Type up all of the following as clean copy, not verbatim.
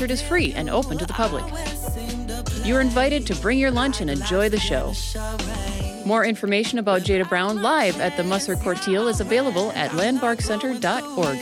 concert is free and open to the public. You are invited to bring your lunch and enjoy the show. More information about Jada Brown live at the Musser Corteil is available at landmarkcenter.org.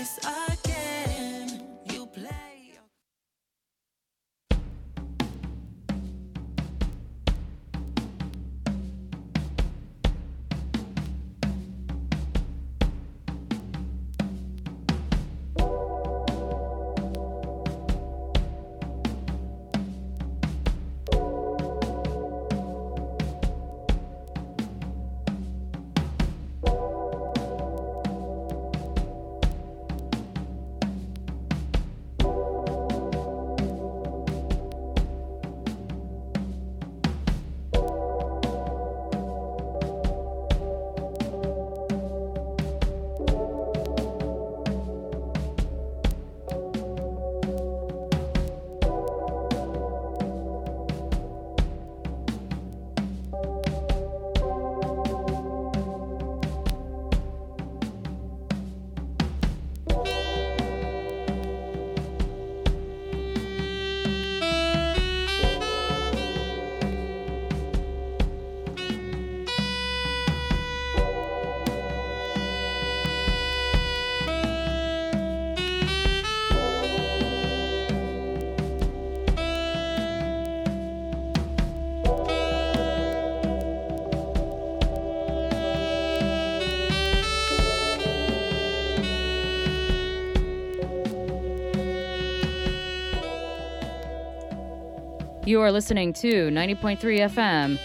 You are listening to 90.3 FM,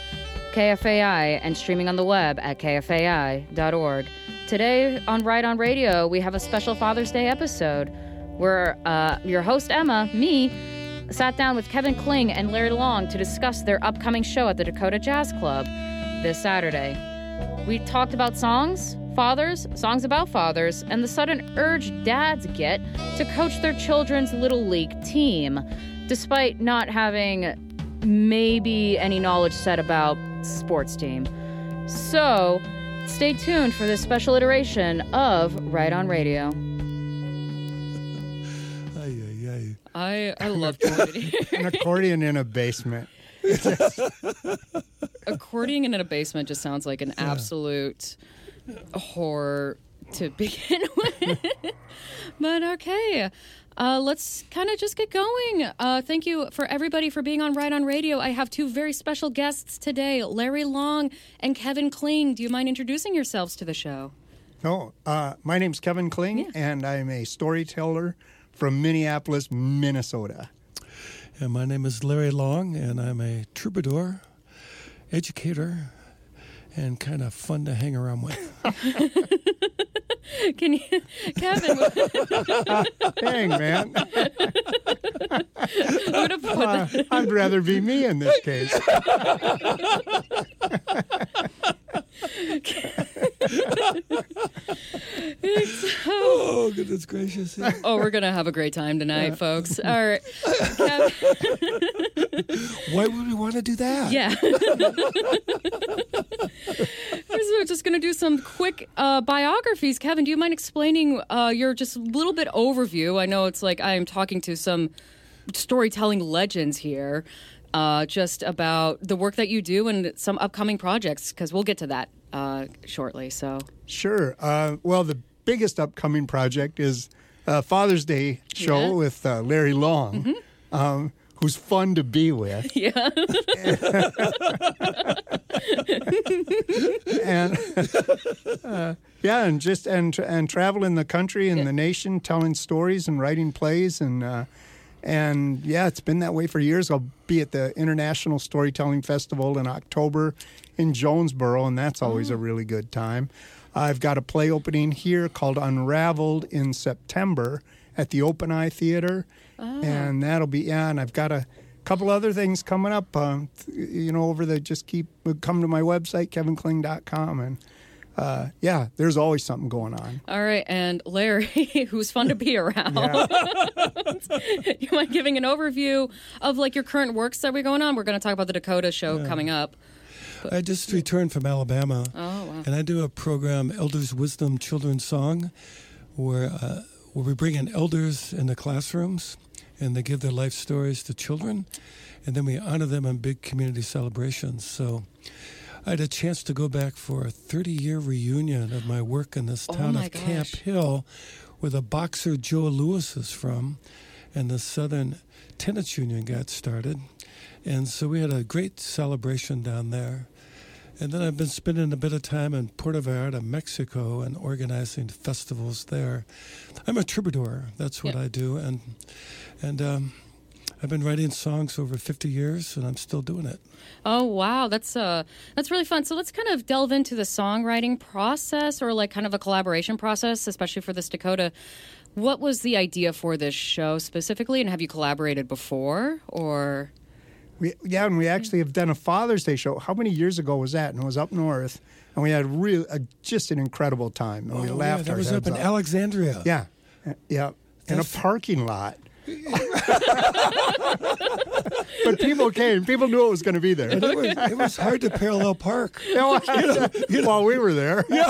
KFAI, and streaming on the web at kfai.org. Today on Ride on Radio, we have a special Father's Day episode where your host, Emma, me, sat down with Kevin Kling and Larry Long to discuss their upcoming show at the Dakota Jazz Club this Saturday. We talked about songs, fathers, songs about fathers, and the sudden urge dads get to coach their children's Little League team, despite not having maybe any knowledge set about sports team. So, stay tuned for this special iteration of Ride on Radio. I love joining An accordion in a basement. Accordion in a basement just sounds like an absolute horror to begin with. But okay. Let's kind of just get going. Thank you for everybody for being on Ride on Radio. I have two very special guests today, Larry Long and Kevin Kling. Do you mind introducing yourselves to the show? No, my name's Kevin Kling, and I'm a storyteller from Minneapolis, Minnesota. And my name is Larry Long, and I'm a troubadour, educator, and kind of fun to hang around with. Can you, Kevin? Dang, man. I'd rather be me in this case. Oh, goodness gracious. Oh, we're going to have a great time tonight, folks. All right. Why would we want to do that? Yeah. We're just going to do some quick biographies. Kevin, do you mind explaining your just little bit overview? I know it's like I am talking to some storytelling legends here, just about the work that you do and some upcoming projects, because we'll get to that shortly. So Sure. Well, the biggest upcoming project is Father's Day show with Larry Long, who's fun to be with. Yeah. and travel in the country and the nation, telling stories and writing plays, and it's been that way for years. I'll be at the International Storytelling Festival in October in Jonesboro, and that's always a really good time. I've got a play opening here called Unraveled in September at the Open Eye Theater, and that'll be and I've got a couple other things coming up. Come to my website kevinkling.com, and there's always something going on. All right, and Larry, who's fun to be around. You mind giving an overview of like your current works that we're going on? We're going to talk about the Dakota show coming up. I just returned from Alabama, and I do a program, Elders' Wisdom Children's Song, where we bring in elders in the classrooms and they give their life stories to children, and then we honor them in big community celebrations. So I had a chance to go back for a 30-year reunion of my work in this town of Camp Hill, where the boxer Joe Louis is from, and the Southern Tenants Union got started. And so we had a great celebration down there. And then I've been spending a bit of time in Puerto Vallarta, Mexico, and organizing festivals there. I'm a troubadour. That's what I do. And I've been writing songs over 50 years, and I'm still doing it. Oh, wow. That's really fun. So let's kind of delve into the songwriting process, or like kind of a collaboration process, especially for this Dakota. What was the idea for this show specifically, and have you collaborated before, or... And we actually have done a Father's Day show. How many years ago was that? And it was up north, and we had just an incredible time. And we laughed. That was up in Alexandria. Yeah, in a parking lot. But people came. People knew it was going to be there. And it was hard to parallel park. While we were there. Yeah.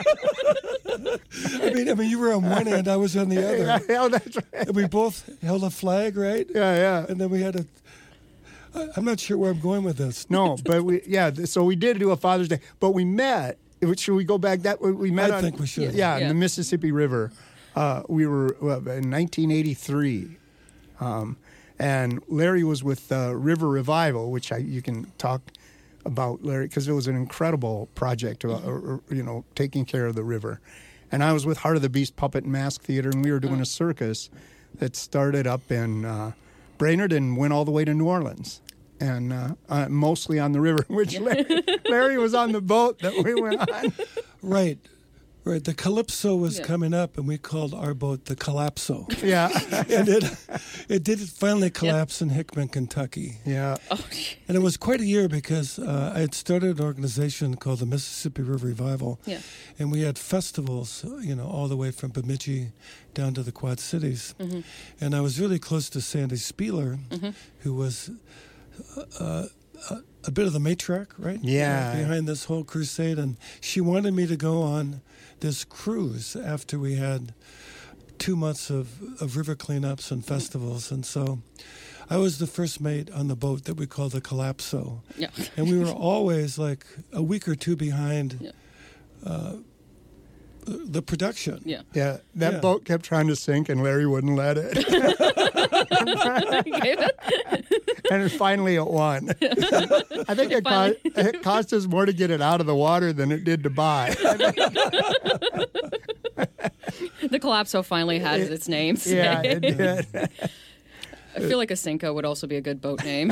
I mean, you were on one end, I was on the other. Yeah, that's right. And we both held a flag, right? Yeah. And then we had I'm not sure where I'm going with this. No, but so we did do a Father's Day, but we met. Should we go back? We met. I think we should. Yeah, in the Mississippi River. We were in 1983, and Larry was with River Revival, which you can talk about, Larry, because it was an incredible project, taking care of the river. And I was with Heart of the Beast Puppet and Mask Theater, and we were doing a circus that started up in Brainerd and went all the way to New Orleans. And mostly on the river, which Larry was on the boat that we went on. Right. The Calypso was coming up, and we called our boat the Collapso. Yeah. And it did finally collapse in Hickman, Kentucky. Yeah. Oh, and it was quite a year because I had started an organization called the Mississippi River Revival. Yeah. And we had festivals, all the way from Bemidji down to the Quad Cities. Mm-hmm. And I was really close to Sandy Spieler, who was... a bit of the matriarch, right? Yeah. Behind this whole crusade. And she wanted me to go on this cruise after we had 2 months of river cleanups and festivals. And so I was the first mate on the boat that we called the Collapso. Yeah. And we were always like a week or two behind the production. Yeah. Yeah. That boat kept trying to sink, and Larry wouldn't let it. And finally it won. I think it cost us more to get it out of the water than it did to buy. The Collapso finally had its name. Yeah, it did. I feel like a Cinco would also be a good boat name.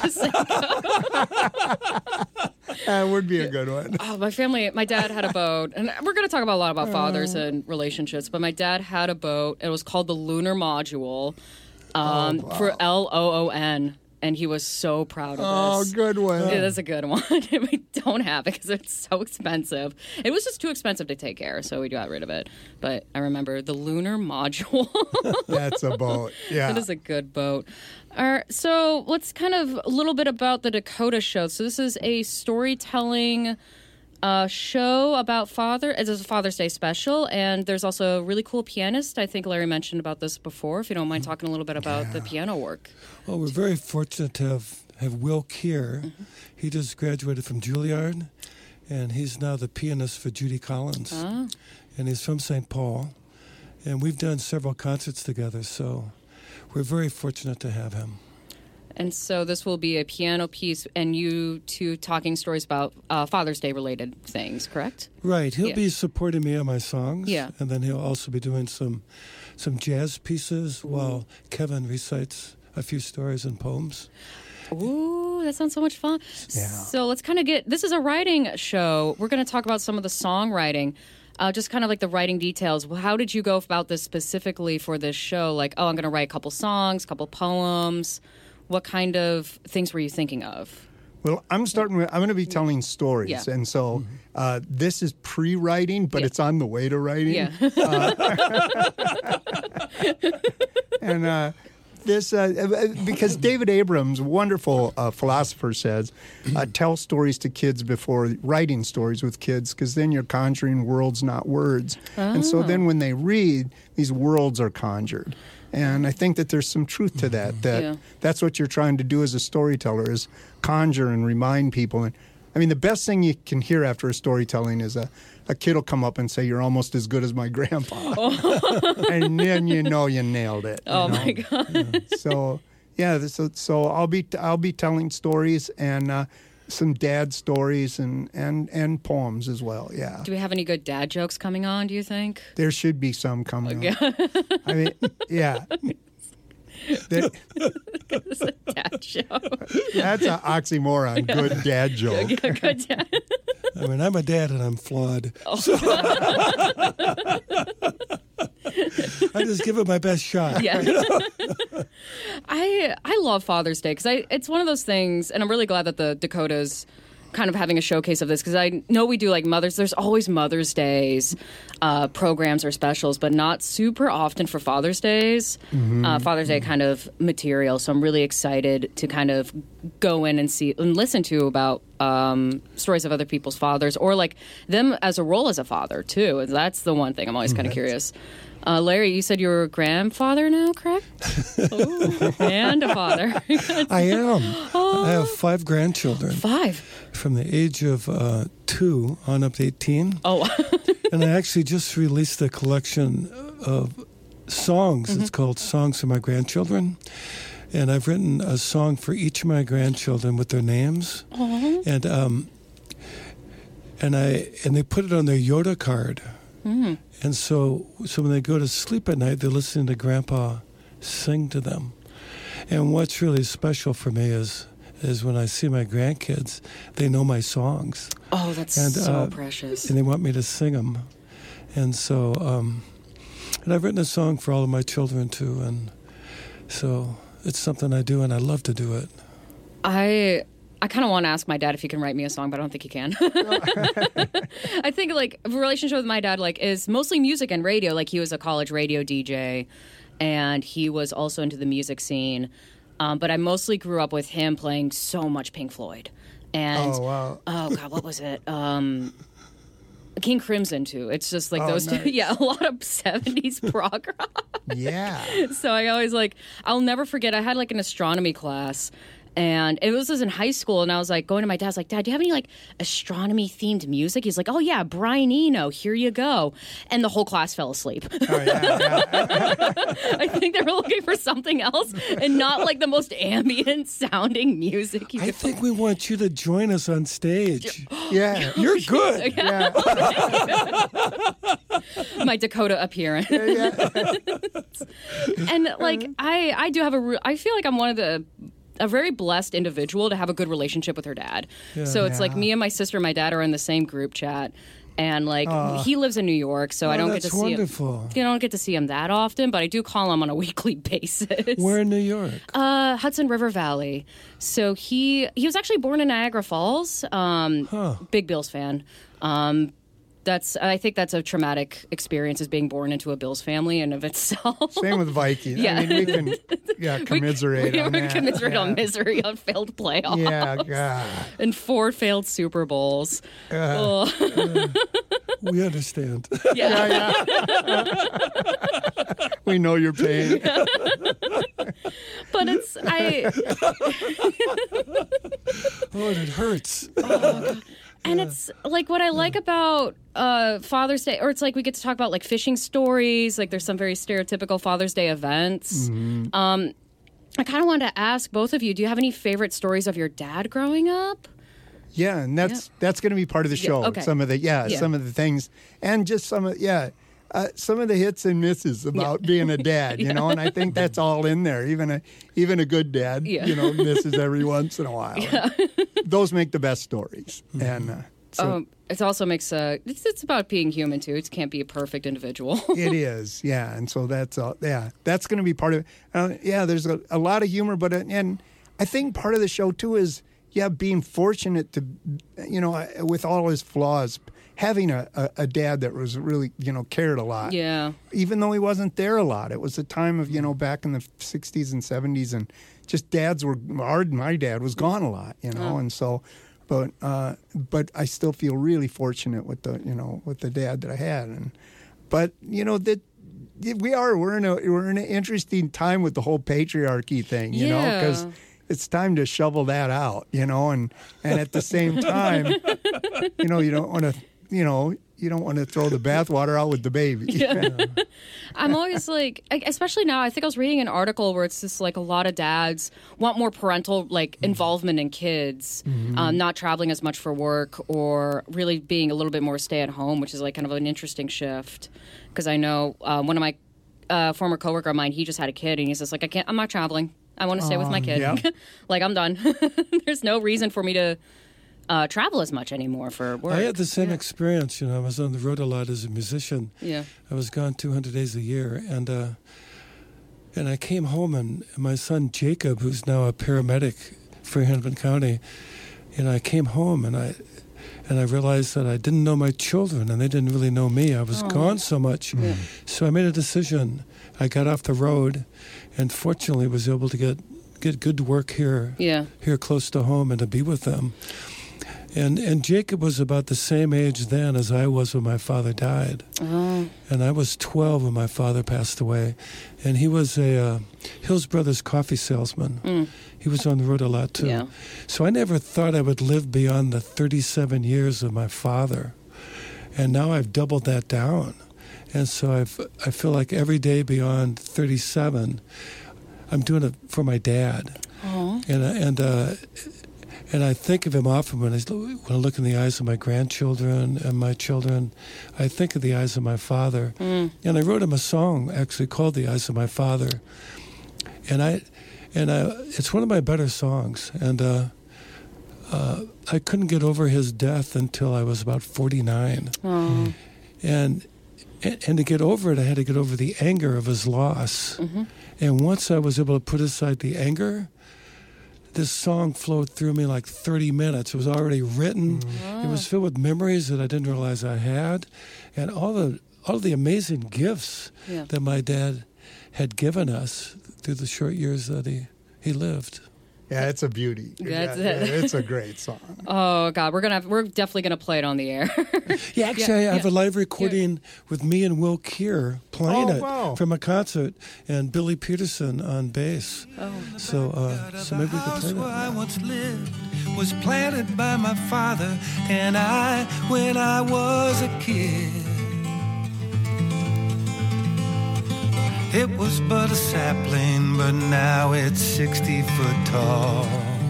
That would be a good one. Oh, my dad had a boat, and we're going to talk about a lot about fathers and relationships, but my dad had a boat. It was called the Lunar Module for LOON. And he was so proud of this. Oh, good one. Yeah, that's a good one. We don't have it because it's so expensive. It was just too expensive to take care, so we got rid of it. But I remember the Lunar Module. That's a boat. Yeah. That is a good boat. So let's kind of a little bit about the Dakota show. So this is a storytelling show about father. It's a Father's Day special, and there's also a really cool pianist. I think Larry mentioned about this before. If you don't mind talking a little bit about the piano work. Well, we're very fortunate to have Will Keir. Mm-hmm. He just graduated from Juilliard, and he's now the pianist for Judy Collins. And he's from St. Paul, and we've done several concerts together, so we're very fortunate to have him. And so this will be a piano piece, and you two talking stories about Father's Day related things, correct? Right. He'll be supporting me on my songs. Yeah. And then he'll also be doing some jazz pieces while Kevin recites a few stories and poems. Ooh, that sounds so much fun. Yeah. So let's kind of this is a writing show. We're going to talk about some of the songwriting. Just kind of like the writing details. Well, how did you go about this specifically for this show? Like, I'm going to write a couple songs, a couple poems. What kind of things were you thinking of? Well, I'm going to be telling stories. Yeah. And so this is pre-writing, but it's on the way to writing. Yeah. And this, because David Abrams, wonderful philosopher, says, tell stories to kids before writing stories with kids, because then you're conjuring worlds, not words. And so then when they read, these worlds are conjured. And I think that there's some truth to that. That's what you're trying to do as a storyteller, is conjure and remind people. And I mean, the best thing you can hear after a storytelling is a kid will come up and say, "You're almost as good as my grandpa," and then you know you nailed it. My God! So I'll be telling stories and some dad stories and poems as well. Yeah. Do we have any good dad jokes coming on, do you think? There should be some coming on. I mean, yeah. It's a dad joke. That's an oxymoron. Good dad joke. Good dad. I mean, I'm a dad and I'm flawed. So I just give it my best shot. Yeah. I love Father's Day because it's one of those things, and I'm really glad that the Dakota's kind of having a showcase of this, because I know we do like there's always Mother's Days programs or specials, but not super often for Father's Days. Father's Day kind of material. So I'm really excited to kind of go in and see and listen to about stories of other people's fathers, or like them as a role as a father too. And that's the one thing I'm always kind of curious. Larry, you said you're a grandfather now, correct? Ooh, and a father. I am. I have 5 grandchildren. 5? From the age of 2 on up to 18. Oh. And I actually just released a collection of songs. It's called Songs for My Grandchildren. And I've written a song for each of my grandchildren with their names. And they put it on their Yoda card. And so when they go to sleep at night, they're listening to Grandpa sing to them. And what's really special for me is when I see my grandkids, they know my songs. Oh, that's so precious. And they want me to sing them. And so, and I've written a song for all of my children too. And so it's something I do, and I love to do it. I kind of want to ask my dad if he can write me a song, but I don't think he can. I think like a relationship with my dad like is mostly music and radio. Like he was a college radio DJ, and he was also into the music scene. But I mostly grew up with him playing so much Pink Floyd. And oh God, what was it? King Crimson too. It's just like those two. Yeah, a lot of 70s prog rock. Yeah. So I always I'll never forget. I had like an astronomy class. And it was in high school, and I was like going to my dad, I was like, "Dad, do you have any like astronomy themed music?" He's like, "Oh yeah, Brian Eno, here you go." And the whole class fell asleep. Oh, yeah. I think they were looking for something else and not like the most ambient sounding music. I think we want you to join us on stage. Yeah, you're good. Yeah. My Dakota appearance. And like I do have I feel like I'm one of a very blessed individual to have a good relationship with her dad. Yeah. So it's like me and my sister and my dad are in the same group chat. And like he lives in New York, so I don't get to see him. I don't get to see him that often, but I do call him on a weekly basis. Where in New York? Hudson River Valley. So he was actually born in Niagara Falls. Big Bills fan. I think that's a traumatic experience, is being born into a Bills family in of itself. Same with Vikings. Yeah. I mean, we can commiserate on that. We commiserate on misery, on failed playoffs. Yeah, God. And 4 failed Super Bowls. We understand. Yeah. We know your pain. But it's, Oh, and it hurts. And it's like what I like about Father's Day, or it's like we get to talk about like fishing stories. Like there's some very stereotypical Father's Day events. I kind of wanted to ask both of you, do you have any favorite stories of your dad growing up? Yeah, and that's going to be part of the show. Okay. Some of the things, and just some of the hits and misses about being a dad, you know, and I think that's all in there. Even a good dad, you know, misses every once in a while. Yeah. Those make the best stories, and it also makes it's about being human too. It can't be a perfect individual. It is, yeah, and so that's that's going to be part of it. There's a lot of humor, but and I think part of the show too is being fortunate to, you know, with all his flaws, having a dad that was really, you know, cared a lot. Yeah. Even though he wasn't there a lot. It was a time of, you know, back in the 60s and 70s, and just dads were hard. My dad was gone a lot, you know, and so, but I still feel really fortunate with the dad that I had. But, you know, that we're in an interesting time with the whole patriarchy thing, you know, because it's time to shovel that out, you know, and at the same time, you know, you don't want to throw the bathwater out with the baby. Yeah. I'm always like, especially now, I think I was reading an article where it's just like a lot of dads want more parental involvement in kids, not traveling as much for work or really being a little bit more stay at home, which is like kind of an interesting shift. Because I know one of my former coworker of mine, he just had a kid and he's just like, I'm not traveling. I want to stay with my kid. Yeah. Like, I'm done. There's no reason for me to travel as much anymore for work. I had the same experience. You know, I was on the road a lot as a musician. Yeah. I was gone 200 days a year. And I came home, and my son Jacob, who's now a paramedic for Hennepin County, and I came home, and I realized that I didn't know my children, and they didn't really know me. I was gone so much. Yeah. So I made a decision. I got off the road, and fortunately was able to get good work here close to home and to be with them. And Jacob was about the same age then as I was when my father died. Oh. And I was 12 when my father passed away. And he was a Hills Brothers coffee salesman. Mm. He was on the road a lot, too. Yeah. So I never thought I would live beyond the 37 years of my father. And now I've doubled that down. And so I feel like every day beyond 37, I'm doing it for my dad. Oh. And I think of him often when I look in the eyes of my grandchildren and my children. I think of the eyes of my father. Mm. And I wrote him a song actually called "The Eyes of My Father," and it's one of my better songs. And I couldn't get over his death until I was about 49. Oh. And to get over it, I had to get over the anger of his loss. Mm-hmm. And once I was able to put aside the anger, this song flowed through me like 30 minutes. It was already written. Mm-hmm. It was filled with memories that I didn't realize I had, and all the amazing gifts that my dad had given us through the short years that he lived. Yeah, it's a beauty. It's a great song. Oh God, we're definitely gonna play it on the air. Yeah, actually, I have a live recording with me and Will Keir playing it from a concert, and Billy Peterson on bass. Oh. So maybe we could play that. Where I once lived was planted by my father and I when I was a kid. It was but a sapling, but now it's 60 foot tall.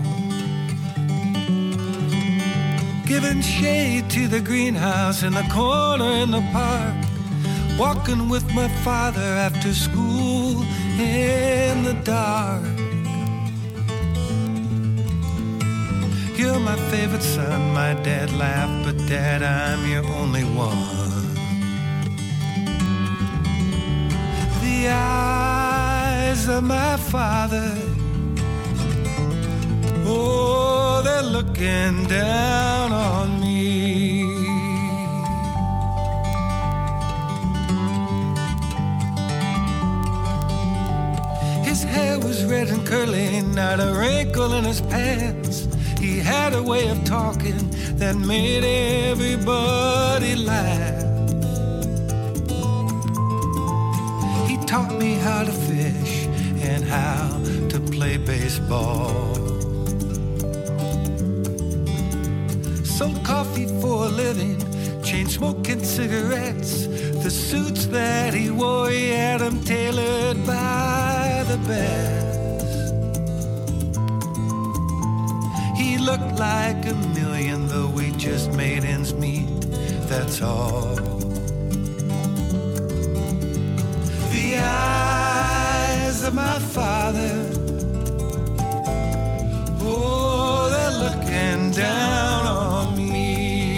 Giving shade to the greenhouse in the corner in the park. Walking with my father after school in the dark. You're my favorite son, my dad laughed, but Dad, I'm your only one. The eyes of my father, oh, they're looking down on me. His hair was red and curly, not a wrinkle in his pants. He had a way of talking that made everybody laugh. Taught me how to fish and how to play baseball. Sold coffee for a living, chain smoking cigarettes. The suits that he wore, he had them tailored by the best. He looked like a million, though we just made ends meet, that's all. The eyes of my father, oh, they're looking down on me.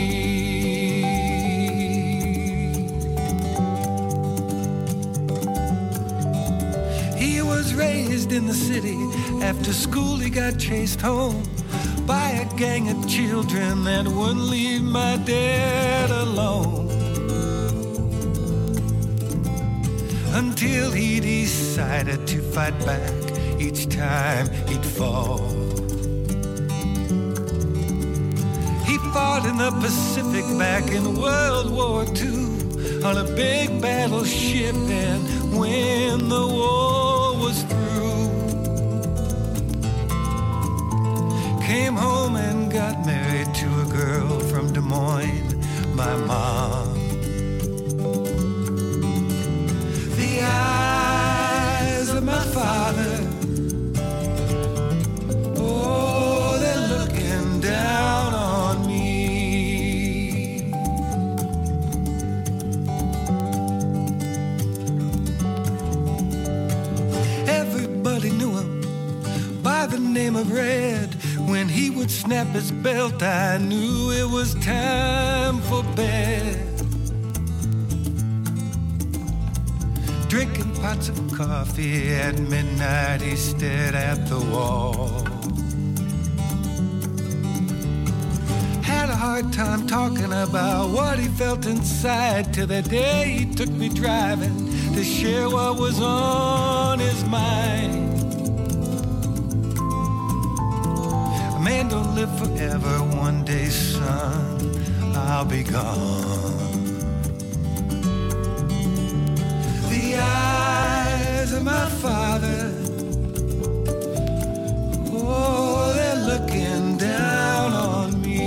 He was raised in the city. After school he got chased home by a gang of children that wouldn't leave my dad alone. Until he decided to fight back each time he'd fall. He fought in the Pacific back in World War II. on a big battleship, and when the war was through, came home and got married to a girl from Des Moines, my mom. The eyes of my father, oh, they're looking down on me. Everybody knew him by the name of Red. When he would snap his belt, I knew it was time for bed. Drinking pots of coffee at midnight, he stared at the wall. Had a hard time talking about what he felt inside, till that day he took me driving to share what was on his mind. A man don't live forever, one day, son, I'll be gone. The eyes of my father, oh, they're looking down on me.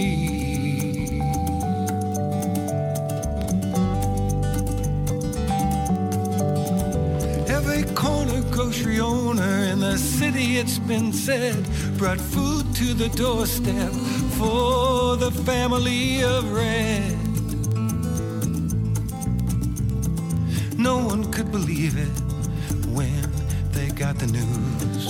Every corner grocery owner in the city, it's been said, brought food to the doorstep for the family of Red. No one could believe it when they got the news.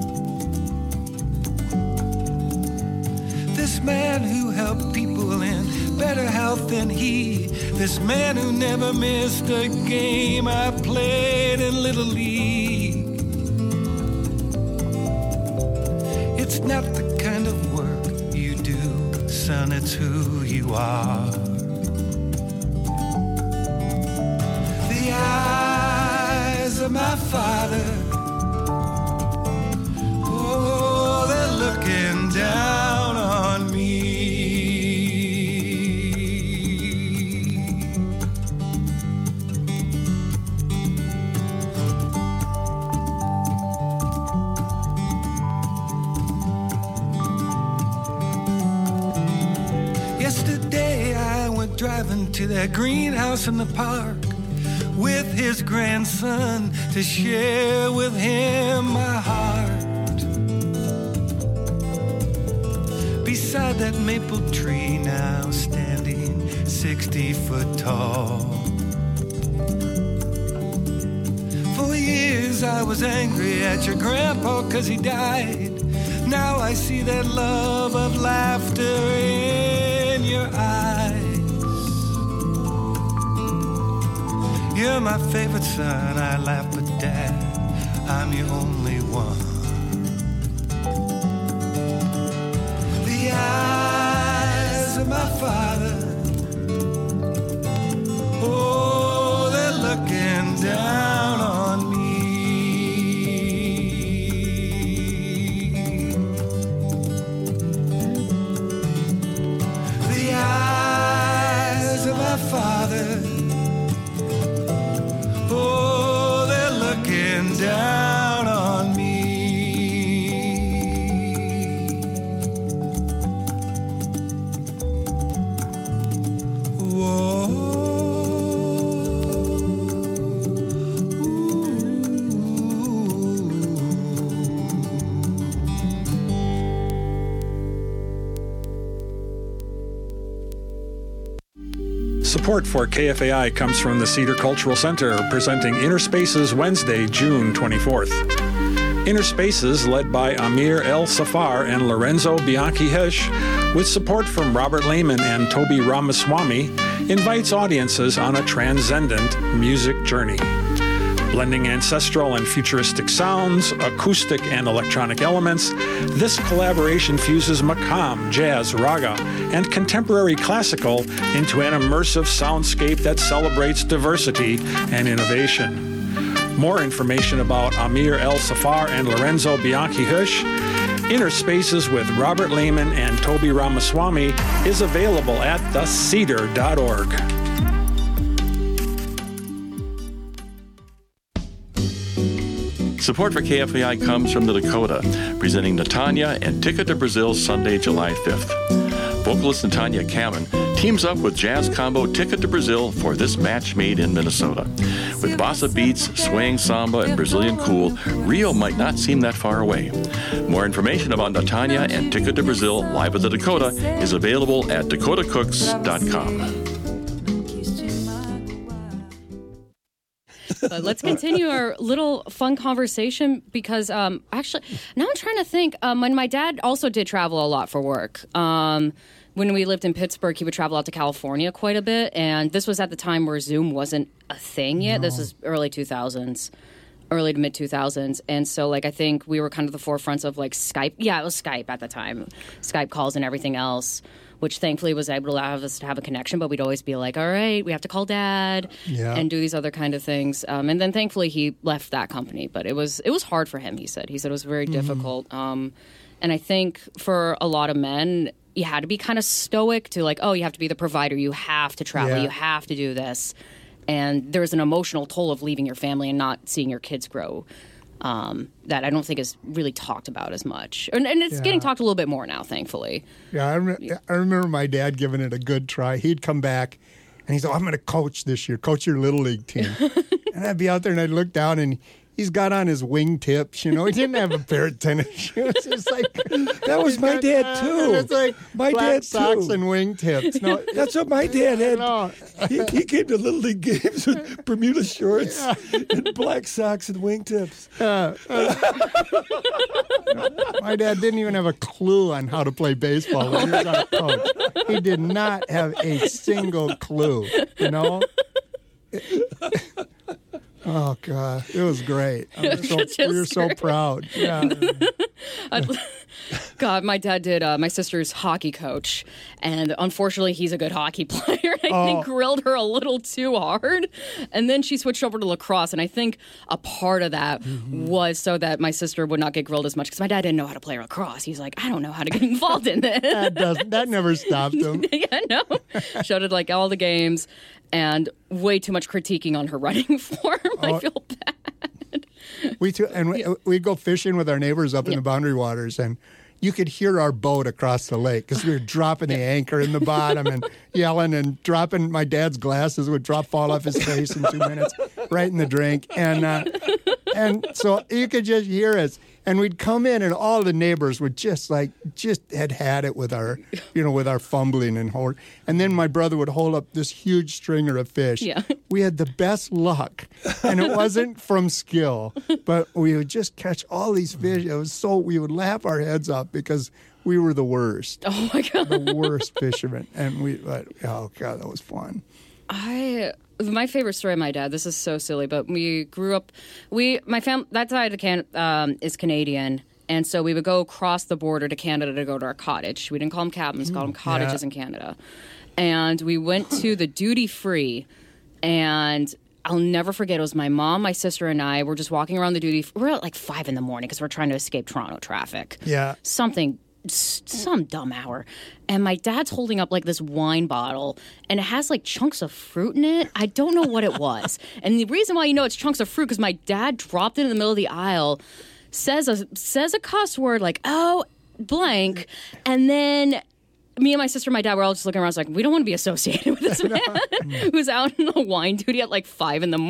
This man who helped people in better health than he, this man who never missed a game I played in Little League. It's not the kind of work you do, son, it's who you are. The eyes of my father, oh, they're looking down on me. Yesterday I went driving to that greenhouse in the park with his grandson to share with him my heart. Beside that maple tree now standing 60 foot tall. For years I was angry at your grandpa 'cause he died. Now I see that love of laughter in your eyes. You're my favorite son, I laugh, but Dad, I'm your only one. The eyes of my father, oh, they're looking down on me. The eyes of my father, oh, they're looking down on me. Whoa. Support for KFAI comes from the Cedar Cultural Center, presenting Inner Spaces Wednesday, June 24th. Inner Spaces, led by Amir El Safar and Lorenzo Bianchi-Hesh, with support from Robert Lehman and Toby Ramaswamy, invites audiences on a transcendent music journey. Blending ancestral and futuristic sounds, acoustic and electronic elements, this collaboration fuses maqam, jazz, raga, and contemporary classical into an immersive soundscape that celebrates diversity and innovation. More information about Amir El Safar and Lorenzo Bianchi-Hesh, Inner Spaces with Robert Lehman and Toby Ramaswamy, is available at thecedar.org. Support for KFAI comes from the Dakota, presenting Natanya and Ticket to Brazil Sunday, July 5th. Vocalist Natanya Cameron teams up with jazz combo Ticket to Brazil for this match made in Minnesota. With bossa beats, swaying samba, and Brazilian cool, Rio might not seem that far away. More information about Natanya and Ticket to Brazil live at the Dakota is available at dakotacooks.com. Let's continue our little fun conversation because actually, now I'm trying to think. When my dad also did travel a lot for work. When we lived in Pittsburgh, he would travel out to California quite a bit. And this was at the time where Zoom wasn't a thing yet. No. This is early to mid 2000s. And so, like, I think we were kind of the forefronts of, like, Skype. Yeah, it was Skype at the time. Skype calls and everything else, which thankfully was able to allow us to have a connection. But we'd always be like, all right, we have to call Dad and do these other kind of things. And then thankfully he left that company. But it was hard for him, he said. He said it was very difficult. And I think for a lot of men, you had to be kind of stoic to, like, oh, you have to be the provider. You have to travel. You have to do this. And there's an emotional toll of leaving your family and not seeing your kids grow that I don't think is really talked about as much. And it's getting talked a little bit more now, thankfully. Yeah, I remember my dad giving it a good try. He'd come back, and he's like, I'm going to coach this year, coach your Little League team. And I'd be out there, and I'd look down, and he's got on his wingtips, you know. He didn't have a pair of tennis shoes. It's like that was my dad too. It's like my black dad socks too. and wingtips. No, that's what my dad had. He came to Little League games with Bermuda shorts and black socks and wingtips. My dad didn't even have a clue on how to play baseball when he was our coach. He did not have a single clue, you know. Oh, God. It was great. We were so proud. Yeah. God, my dad did my sister's hockey coach, and unfortunately, he's a good hockey player. I think grilled her a little too hard, and then she switched over to lacrosse, and I think a part of that was so that my sister would not get grilled as much, because my dad didn't know how to play lacrosse. He's like, I don't know how to get involved in this. That never stopped him. Yeah, no. Showed it like all the games, and way too much critiquing on her running form. I feel bad. We'd go fishing with our neighbors up in the Boundary Waters, and you could hear our boat across the lake because we were dropping the anchor in the bottom and yelling and dropping. My dad's glasses would fall off his face in 2 minutes, right in the drink. And so you could just hear us. And we'd come in, and all the neighbors would just had it with our, with our fumbling and hold. And then my brother would hold up this huge stringer of fish. Yeah. We had the best luck, and it wasn't from skill, but we would just catch all these fish. It was we would laugh our heads off because we were the worst. Oh my God, the worst fishermen. And oh God, that was fun. My favorite story of my dad, this is so silly, but we grew up, my family, that side of is Canadian, and so we would go across the border to Canada to go to our cottage. We didn't call them cabins, called them cottages in Canada. And we went to the duty free, and I'll never forget, it was my mom, my sister, and I were just walking around the duty, we're at like 5 a.m. because we're trying to escape Toronto traffic. Yeah. Some dumb hour, and my dad's holding up like this wine bottle, and it has like chunks of fruit in it. I don't know what it was, and the reason why it's chunks of fruit because my dad dropped it in the middle of the aisle, says a cuss word like "oh blank," and then me and my sister and my dad were all just looking around like, we don't want to be associated with this man who's out in the wine duty at like 5 a.m.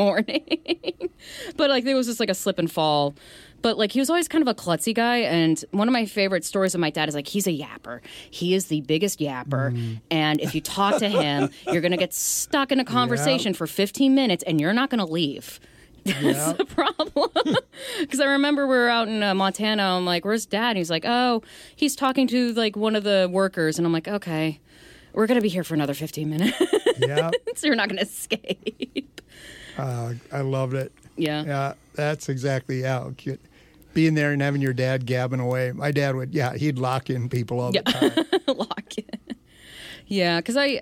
But like there was just like a slip and fall. But, like, he was always kind of a klutzy guy, and one of my favorite stories of my dad is, like, he's a yapper. He is the biggest yapper, and if you talk to him, you're going to get stuck in a conversation for 15 minutes, and you're not going to leave. That's the problem. Because I remember we were out in Montana, I'm like, where's Dad? And he's like, oh, he's talking to, like, one of the workers, and I'm like, okay, we're going to be here for another 15 minutes. Yeah. So you're not going to escape. I loved it. Yeah. Yeah, that's exactly cute. Being there and having your dad gabbing away. My dad would, he'd lock in people all the time. Lock in. Yeah, because I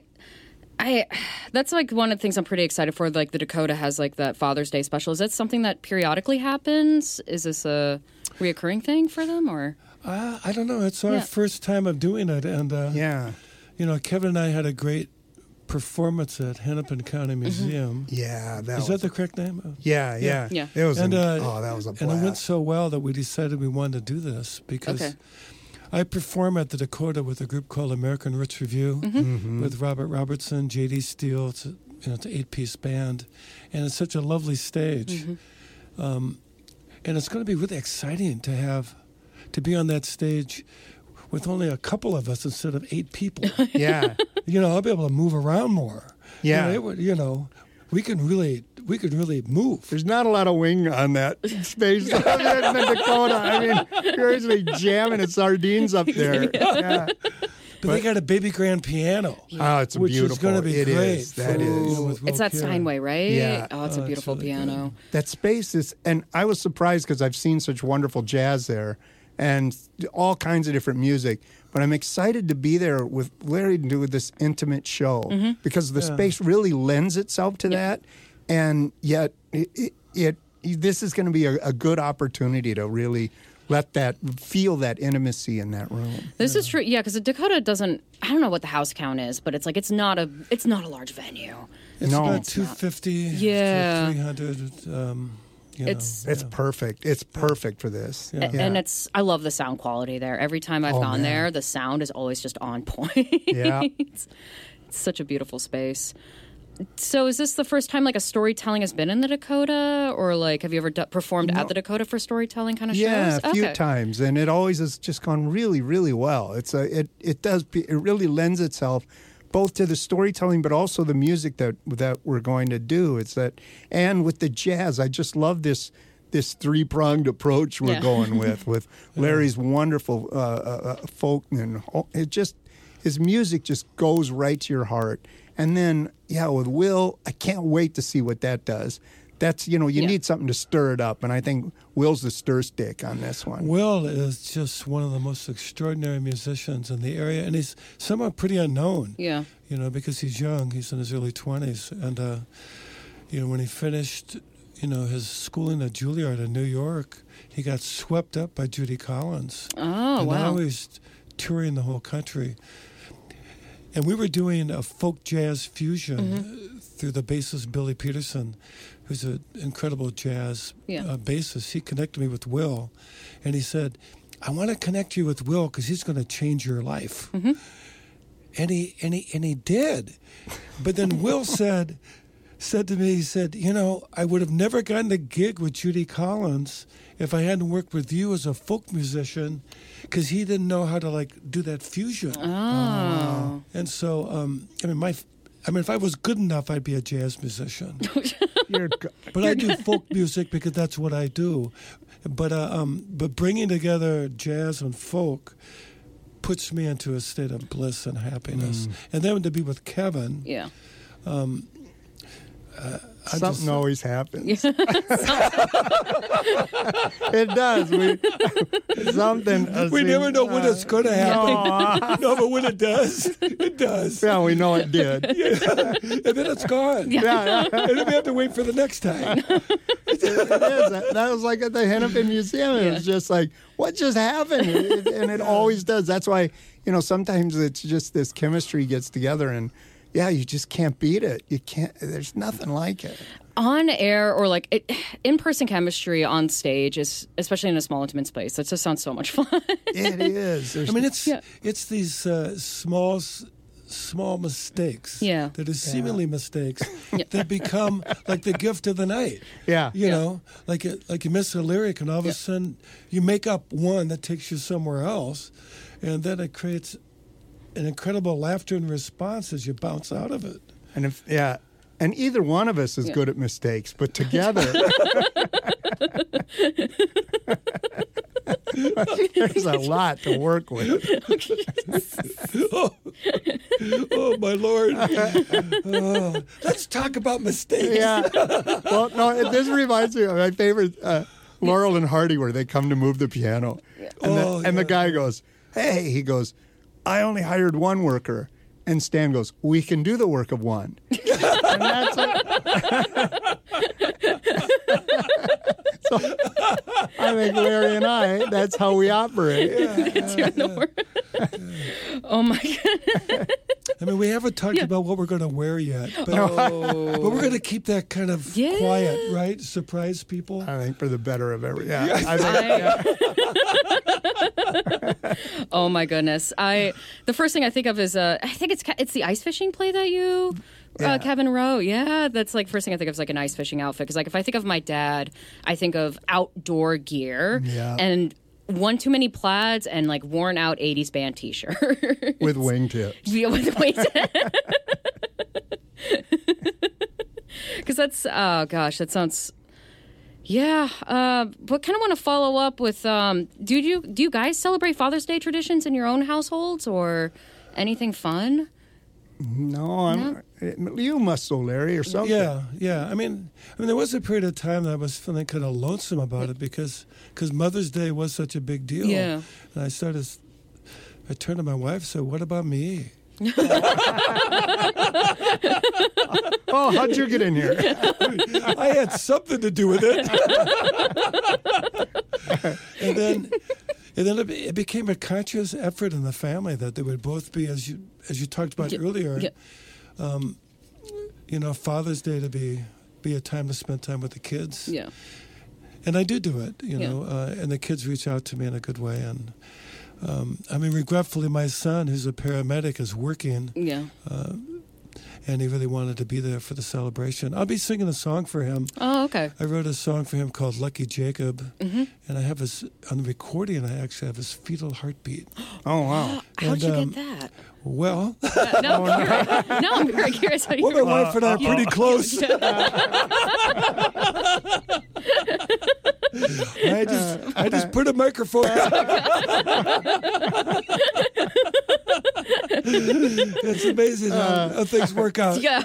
that's like one of the things I'm pretty excited for. Like the Dakota has like that Father's Day special. Is that something that periodically happens? Is this a reoccurring thing for them, or? I don't know. It's our first time of doing it, and Kevin and I had a great performance at Hennepin County Museum. Yeah, Is that the correct name? Yeah. It was. And, that was a blast. And it went so well that we decided we wanted to do this because I perform at the Dakota with a group called American Roots Review with Robert Robertson, J.D. Steele. It's an 8-piece band, and it's such a lovely stage. And it's going to be really exciting to be on that stage with only a couple of us instead of 8 people. Yeah. I'll be able to move around more. Yeah. We can really move. There's not a lot of wing on that space in the Dakota. I mean, you're usually jamming at sardines up there. Yeah. But they got a baby grand piano. Oh, it's which beautiful. is going to be it great. Is. That is. It's that Steinway, right? Yeah. Oh, it's a beautiful really piano. good. That space is, and I was surprised because I've seen such wonderful jazz there and all kinds of different music. But I'm excited to be there with Larry to do this intimate show because the space really lends itself to that. And yet, this is going to be a good opportunity to really feel that intimacy in that room. This is true, because the Dakota doesn't. I don't know what the house count is, but it's like it's not a large venue. It's about 250 to 300. It's perfect. It's perfect for this. Yeah. And I love the sound quality there. Every time I've gone there, the sound is always just on point. Yeah. It's such a beautiful space. So is this the first time a storytelling has been in the Dakota, or have you ever performed at the Dakota for storytelling kind of shows? Yeah, a few times, and it always has just gone really, really well. It really lends itself both to the storytelling, but also the music that we're going to do. And with the jazz, I just love this 3-pronged approach we're going with Larry's wonderful folk, and his music just goes right to your heart. And then, with Will, I can't wait to see what that does. That's, you need something to stir it up, and I think Will's the stir stick on this one. Will is just one of the most extraordinary musicians in the area, and he's somewhat pretty unknown. Yeah. Because he's young. He's in his early 20s. And, when he finished, his schooling at Juilliard in New York, he got swept up by Judy Collins. Oh, and wow. now he's touring the whole country. And we were doing a folk jazz fusion through the bassist Billy Peterson, who's an incredible jazz bassist. He connected me with Will, and he said, "I want to connect you with Will because he's going to change your life." And he did. But then Will said to me, he said, "I would have never gotten a gig with Judy Collins if I hadn't worked with you as a folk musician." Because he didn't know how to do that fusion. Oh. And so, if I was good enough, I'd be a jazz musician. But I do folk music because that's what I do. But bringing together jazz and folk puts me into a state of bliss and happiness. And then to be with Kevin. Yeah. Something always happens. It does. We never know when it's going to happen. No, but when it does, it does. Yeah, we know it did. And then it's gone. Yeah. And then we have to wait for the next time. It is. That was like at the Hennepin Museum. It was just like, what just happened? And it always does. That's why, sometimes it's just this chemistry gets together and you just can't beat it. You can't. There's nothing like it. On air or in-person chemistry on stage is, especially in a small intimate space. That just sounds so much fun. It is. It's these small mistakes that are seemingly mistakes that become like the gift of the night. Yeah. You know, like you miss a lyric and all of a sudden you make up one that takes you somewhere else, and then it creates an incredible laughter and response as you bounce out of it. And either one of us is good at mistakes, but together there's a lot to work with. Oh my Lord. Let's talk about mistakes. Yeah. Well, no, this reminds me of my favorite Laurel and Hardy, where they come to move the piano. And the guy goes, "Hey," he goes, "I only hired one worker." And Stan goes, "We can do the work of one." And that's So I think Larry and that's how we operate. Oh my God. I mean, we haven't talked about what we're going to wear yet, but we're going to keep that kind of quiet, right? Surprise people. I think for the better of everything. Yeah. I think, Oh my goodness! The first thing I think of is I think it's the ice fishing play that you. Kevin Rowe, that's like first thing I think of is like an ice fishing outfit, because like if I think of my dad, I think of outdoor gear and one too many plaids and like worn out 80s band t-shirt with wingtips. Yeah, with wingtips. Because that's that sounds. Yeah, but kind of want to follow up with do you guys celebrate Father's Day traditions in your own households or anything fun? No, you must so, Larry, or something. Yeah. I mean, there was a period of time that I was feeling kind of lonesome about it because Mother's Day was such a big deal. Yeah. And I turned to my wife and said, "What about me?" Oh, how'd you get in here? I had something to do with it. And then it became a conscious effort in the family that they would both be, as you talked about earlier, Father's Day to be a time to spend time with the kids. Yeah. And I do it, and the kids reach out to me in a good way. And regretfully, my son, who's a paramedic, is working. Yeah. And he really wanted to be there for the celebration. I'll be singing a song for him. Oh, okay. I wrote a song for him called Lucky Jacob. Mm-hmm. And I have on the recording, I actually have his fetal heartbeat. Oh, wow. How'd you get that? Well. I'm very curious. How my wife and I are pretty close. I just put a microphone. It's amazing how things work out. Yeah.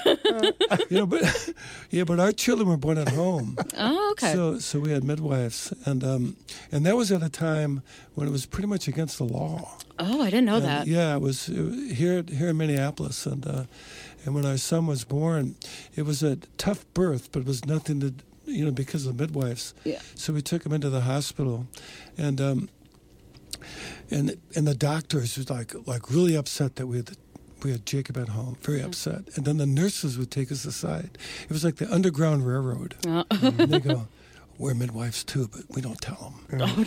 But our children were born at home. Oh, okay. So we had midwives, and that was at a time when it was pretty much against the law. Oh, I didn't know that. Yeah, it was here in Minneapolis, and when our son was born, it was a tough birth, but it was nothing to. Because of the midwives. Yeah. So we took him into the hospital, and the doctors was like really upset that we had Jacob at home, very upset. And then the nurses would take us aside. It was like the Underground Railroad. And they go, "We're midwives too, but we don't tell them." Oh,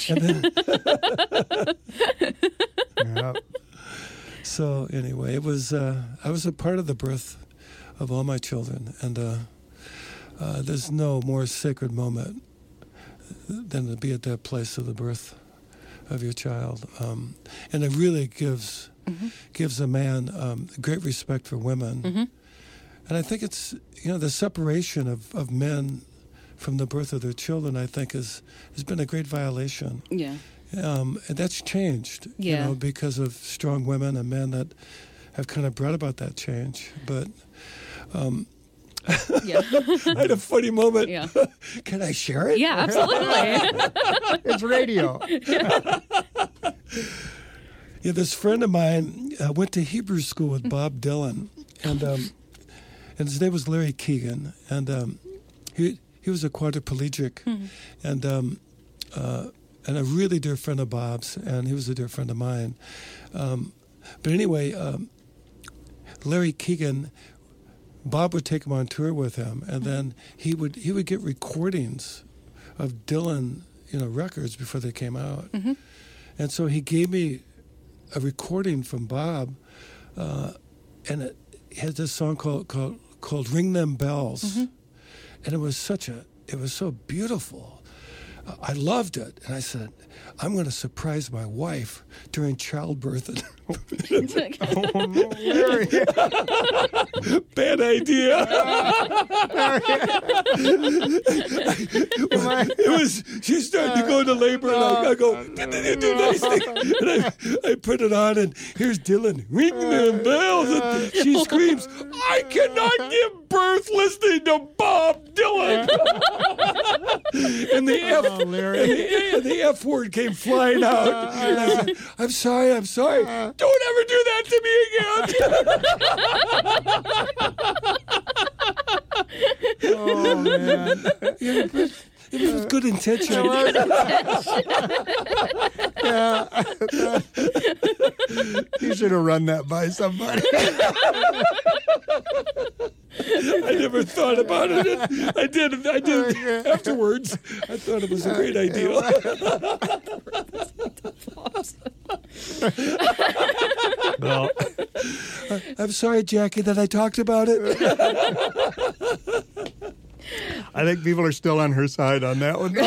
and then, So anyway, it was I was a part of the birth of all my children, and. There's no more sacred moment than to be at that place of the birth of your child, and it really gives a man great respect for women, and I think it's the separation of men from the birth of their children. I think has been a great violation. Yeah, and that's changed. Yeah, because of strong women and men that have kind of brought about that change, but. Yeah. I had a funny moment. Yeah. Can I share it? Yeah, absolutely. It's radio. Yeah, this friend of mine went to Hebrew school with Bob Dylan, and his name was Larry Keegan, and he was a quadriplegic, and a really dear friend of Bob's, and he was a dear friend of mine. But anyway, Larry Keegan. Bob would take him on tour with him, and then he would get recordings of Dylan, records before they came out. Mm-hmm. And so he gave me a recording from Bob, and it had this song called "Ring Them Bells," and it was so beautiful. I loved it, and I said, "I'm going to surprise my wife during childbirth." Oh, no, Larry. Bad idea. It was. She started to go into labor, and I go, "Do nice thing." And I put it on, and here's Dylan, "Ring them bells," and she screams, "I cannot give birth listening to Bob Dylan." And the F word came flying out. And I said, I'm sorry. Don't ever do that to me again. Oh, man. Yeah, but it was good intention. You should have run that by somebody. I never thought about it. I did afterwards. I thought it was a great idea. No. I'm sorry, Jackie, that I talked about it. I think people are still on her side on that one.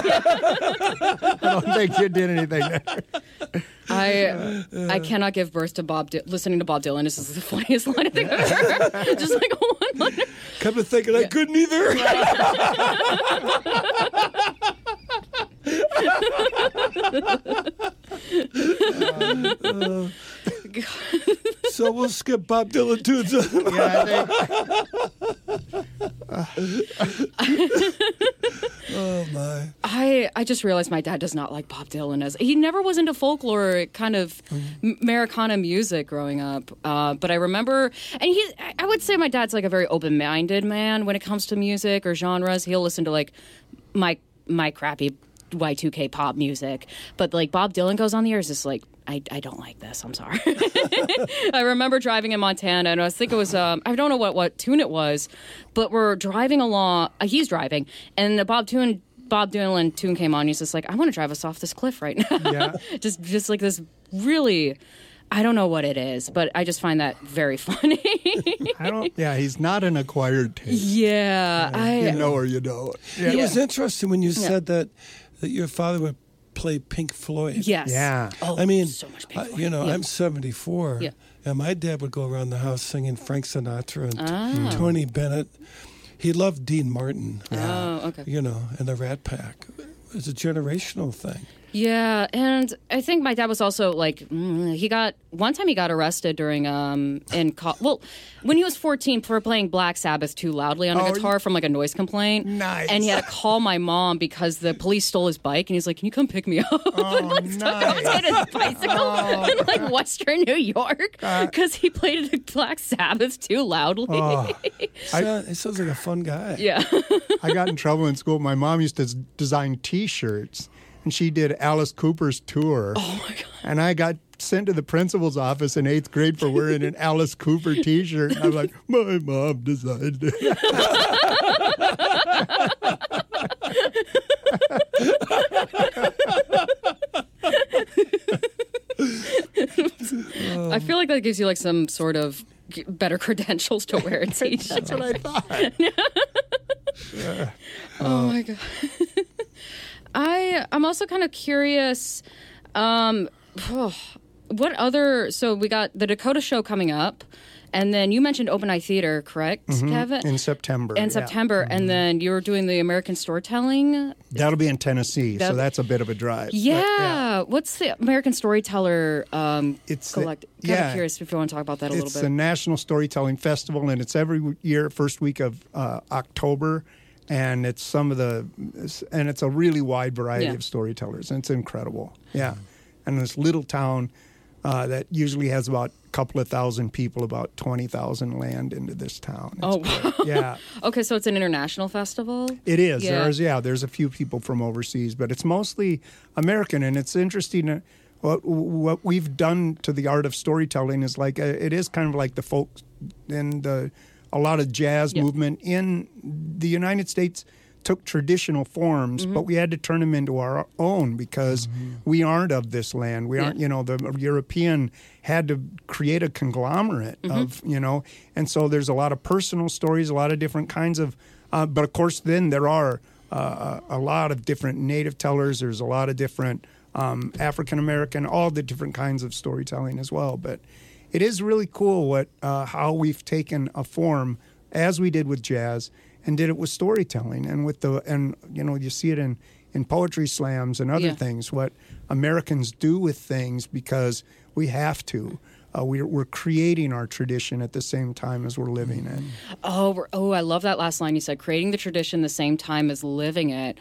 I don't think you did anything there. I cannot give birth to listening to Bob Dylan. This is the funniest line I think I've ever heard. Just like one line. Come to think of it, I couldn't either. So we'll skip Bob Dylan tunes. Yeah, Oh my! I just realized my dad does not like Bob Dylan. As he never was into folklore kind of Americana music growing up. But I remember, and I would say my dad's like a very open-minded man when it comes to music or genres. He'll listen to like my crappy Y2K pop music, but like Bob Dylan goes on the air is just like, I don't like this. I'm sorry. I remember driving in Montana, and I think it was I don't know what tune it was, but we're driving along. He's driving, and the Bob Dylan tune came on. He's just like, I want to drive us off this cliff right now. Yeah. just like this really. I don't know what it is, but I just find that very funny. Yeah, he's not an acquired taste. Yeah, you know or you don't. Yeah. It was interesting when you said that your father would play Pink Floyd. Yes. Yeah. Oh, I mean, so much Pink Floyd. I'm 74, and my dad would go around the house singing Frank Sinatra and Tony Bennett. He loved Dean Martin. Oh, okay. And the Rat Pack. It was a generational thing. Yeah, and I think my dad was also like, one time he got arrested during when he was 14 for playing Black Sabbath too loudly on a guitar from like a noise complaint. Nice. And he had to call my mom because the police stole his bike, and he's like, can you come pick me up? Oh, and nice. He had his bicycle in like Western New York because he played Black Sabbath too loudly. It sounds like a fun guy. Yeah. I got in trouble in school. My mom used to design T-shirts, and she did Alice Cooper's tour. Oh, my God. And I got sent to the principal's office in 8th grade for wearing an Alice Cooper T-shirt. And I'm like, my mom designed it. I feel like that gives you like some sort of better credentials to wear a T-shirt. That's what I thought. Oh, my God. I'm also kind of curious, what other, so we got the Dakota show coming up, and then you mentioned Open Eye Theater, correct, Kevin? In September. And then you were doing the American Storytelling. That'll be in Tennessee, so that's a bit of a drive. Yeah. What's the American Storyteller it's Collective? Kind of curious if you want to talk about that a little bit. It's a National Storytelling Festival, and it's every year, first week of October. And it's it's a really wide variety of storytellers, and it's incredible. Yeah. And this little town that usually has about a couple of thousand people, about 20,000 land into this town. It's great. Yeah. Okay, so it's an international festival? It is. Yeah. There's a few people from overseas, but it's mostly American, and it's interesting. What we've done to the art of storytelling is like it is kind of like the folk and a lot of jazz movement in the United States took traditional forms, but we had to turn them into our own because we aren't of this land. We aren't, the European had to create a conglomerate of, and so there's a lot of personal stories, a lot of different kinds of, but of course then there are a lot of different native tellers. There's a lot of different African-American, all the different kinds of storytelling as well. But it is really cool how we've taken a form, as we did with jazz, and did it with storytelling, and you see it in poetry slams and other things. What Americans do with things because we have to. We're creating our tradition at the same time as we're living it. Oh, I love that last line you said. Creating the tradition the same time as living it.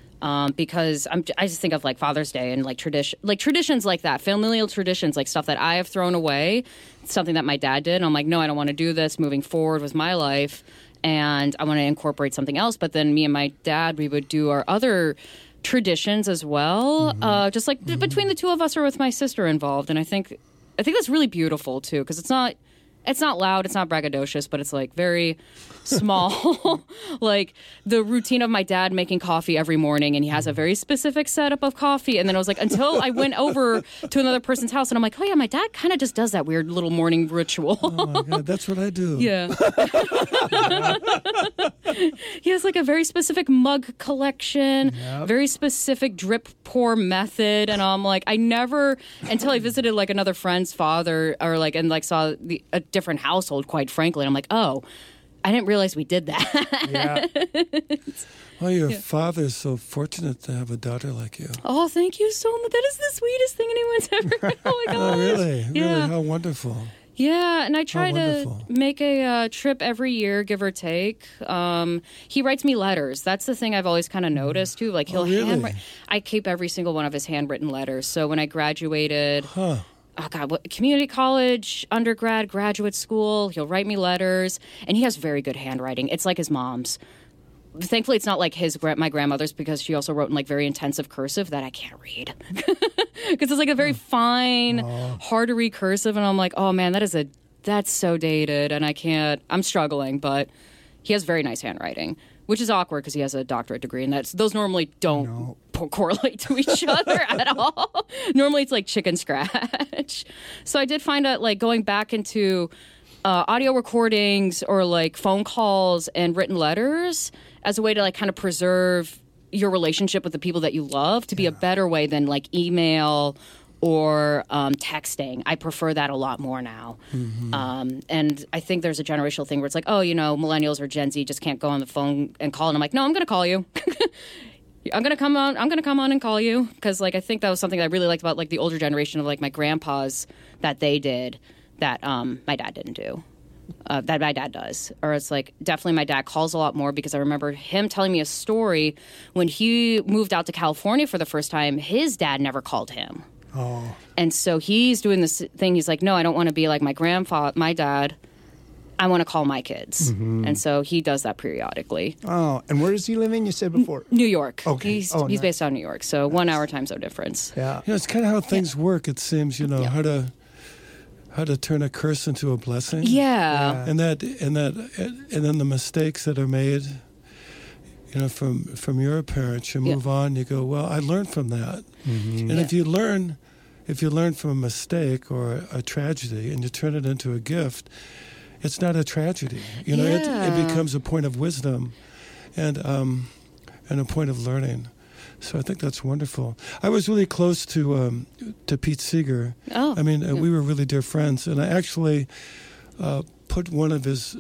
Because I just think of like Father's Day and like traditions like that, familial traditions, like stuff that I have thrown away, something that my dad did. And I'm like, no, I don't want to do this moving forward with my life, and I want to incorporate something else. But then me and my dad, we would do our other traditions as well, just like between the two of us or with my sister involved. And I think I think that's really beautiful too, because it's not loud, it's not braggadocious, but it's like very small. Like the routine of my dad making coffee every morning, and he has a very specific setup of coffee. And then I was like, until I went over to another person's house, and I'm like, oh yeah, my dad kind of just does that weird little morning ritual. Oh my God, that's what I do. Yeah. He has like a very specific mug collection, very specific drip pour method, and I'm like, I never, until I visited like another friend's father, or like, and like saw a different household, quite frankly, and I'm like, oh, I didn't realize we did that. Yeah. Well, your father's so fortunate to have a daughter like you. Oh, thank you so much. That is the sweetest thing anyone's ever. Oh my gosh. Oh, really? Yeah. Really? How wonderful. Yeah, and I try to make a trip every year, give or take. He writes me letters. That's the thing I've always kind of noticed, too. Like, he'll handwrite. I keep every single one of his handwritten letters. So when I graduated... Oh, God, community college, undergrad, graduate school, he'll write me letters, and he has very good handwriting. It's like his mom's. Thankfully, it's not like my grandmother's, because she also wrote in like very intensive cursive that I can't read. Because it's like a very fine, hard to read cursive, and I'm like, oh man, that's so dated, and I'm struggling, but he has very nice handwriting, which is awkward because he has a doctorate degree, and those normally don't correlate to each other at all. Normally it's like chicken scratch. So I did find out, like, going back into audio recordings or like phone calls and written letters as a way to like kind of preserve your relationship with the people that you love to be a better way than like email or texting. I prefer that a lot more now. Mm-hmm. And I think there's a generational thing where it's like, oh, millennials or Gen Z just can't go on the phone and call. And I'm like, no, I'm going to call you. I'm going to come on and call you. Because like, I think that was something I really liked about like the older generation of like my grandpas that they did that my dad didn't do. That my dad does. Or it's like, definitely my dad calls a lot more, because I remember him telling me a story when he moved out to California for the first time. His dad never called him. Oh. And so he's doing this thing. He's like, no, I don't want to be like my dad. I want to call my kids. Mm-hmm. And so he does that periodically. Oh, and where is he living, you said before? New York. Okay. He's based out of New York, so 1 hour time zone difference. Yeah. It's kind of how things work, it seems, how to turn a curse into a blessing. Yeah. And then the mistakes that are made, from your parents, you move on, you go, well, I learned from that. Mm-hmm. And if you learn from a mistake or a tragedy and you turn it into a gift, it's not a tragedy. It becomes a point of wisdom and a point of learning. So I think that's wonderful. I was really close to Pete Seeger. Oh. I mean, we were really dear friends, and I actually put one of his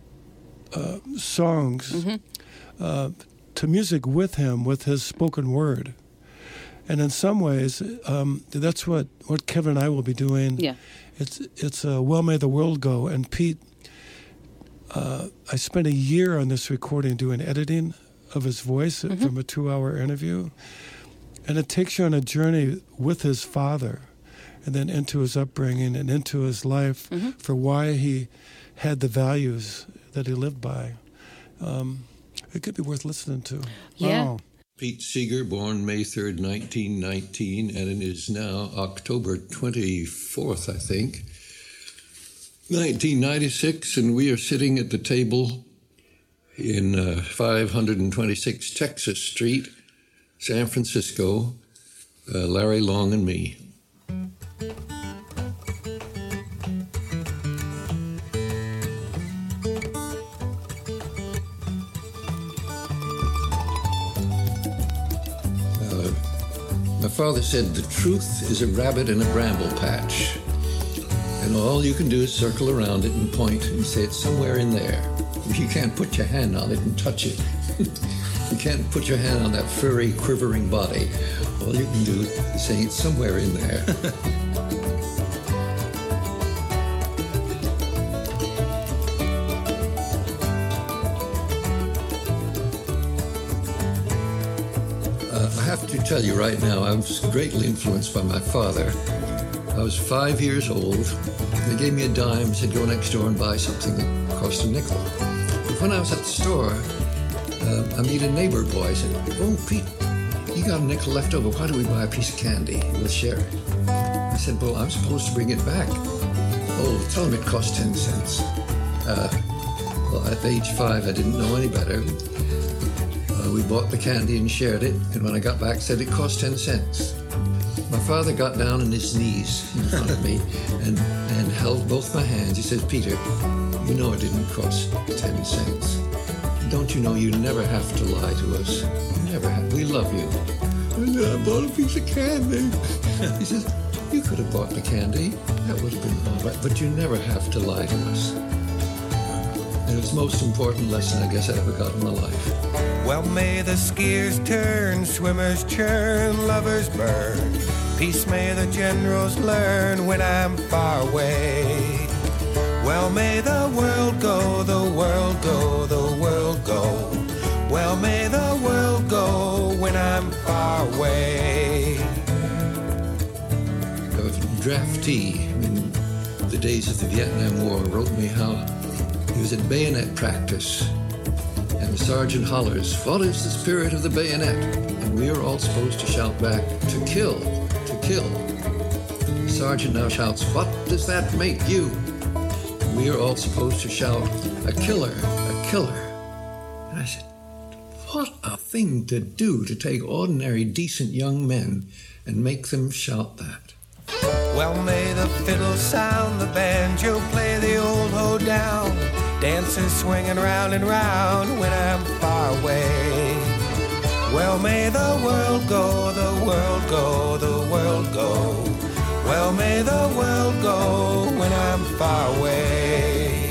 songs to music with him, with his spoken word. And in some ways, that's what Kevin and I will be doing. Yeah. It's Well May the World Go. And Pete, I spent a year on this recording doing editing of his voice from a 2-hour interview. And it takes you on a journey with his father and then into his upbringing and into his life for why he had the values that he lived by. It could be worth listening to. Yeah. Oh. Pete Seeger, born May 3rd, 1919, and it is now October 24th, I think, 1996, and we are sitting at the table in 526 Texas Street, San Francisco, Larry Long and me. My father said, the truth is a rabbit in a bramble patch. And all you can do is circle around it and point and say it's somewhere in there. You can't put your hand on it and touch it. You can't put your hand on that furry, quivering body. All you can do is say it's somewhere in there. I have to tell you right now, I was greatly influenced by my father. I was 5 years old. They gave me a dime, said go next door and buy something that cost a nickel. But when I was at the store, I meet a neighbor boy. I said, oh, Pete, you got a nickel left over. Why don't we buy a piece of candy? We'll share it. I said, well, I'm supposed to bring it back. Oh, tell him it cost 10 cents. Well, at age 5, I didn't know any better. We bought the candy and shared it, and when I got back, said it cost 10 cents. My father got down on his knees in front of me and held both my hands. He said, Peter, you know it didn't cost 10 cents. Don't you know you never have to lie to us? Never have. We love you. And then I bought a piece of candy. He says, you could have bought the candy. That would have been all right, but you never have to lie to us. And it was the most important lesson I guess I ever got in my life. Well, may the skiers turn, swimmers churn, lovers burn. Peace may the generals learn when I'm far away. Well, may the world go, the world go, the world go. Well, may the world go when I'm far away. A draftee in the days of the Vietnam War wrote me how he was at bayonet practice. And the sergeant hollers, what is the spirit of the bayonet? And we are all supposed to shout back, to kill, to kill. The sergeant now shouts, what does that make you? And we are all supposed to shout, a killer, a killer. And I said, what a thing to do to take ordinary, decent young men and make them shout that. Well, may the fiddle sound, the banjo play the old hoedown. Dancers swinging round and round when I'm far away. Well, may the world go, the world go, the world go. Well, may the world go when I'm far away.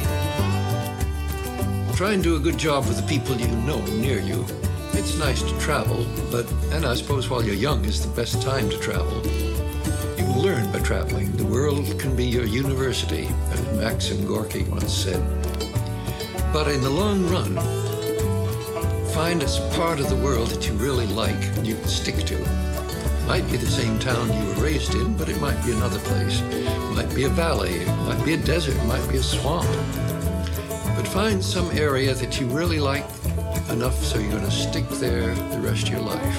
Try and do a good job for the people you know near you. It's nice to travel, and I suppose while you're young is the best time to travel. You can learn by traveling. The world can be your university, as Maxim Gorky once said. But in the long run, find a part of the world that you really like and you can stick to. It might be the same town you were raised in, but it might be another place. It might be a valley, it might be a desert, it might be a swamp. But find some area that you really like enough so you're going to stick there the rest of your life.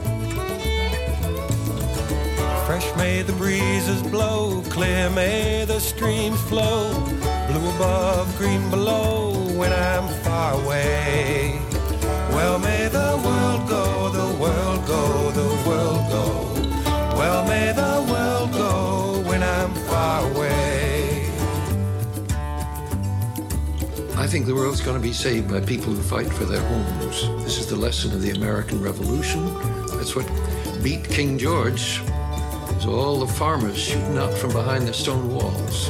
Fresh may the breezes blow, clear may the streams flow, blue above, green below, when I'm far away. Well, may the world go, the world go, the world go. Well, may the world go when I'm far away. I think the world's going to be saved by people who fight for their homes. This is the lesson of the American Revolution. That's what beat King George. It was all the farmers shooting out from behind the stone walls.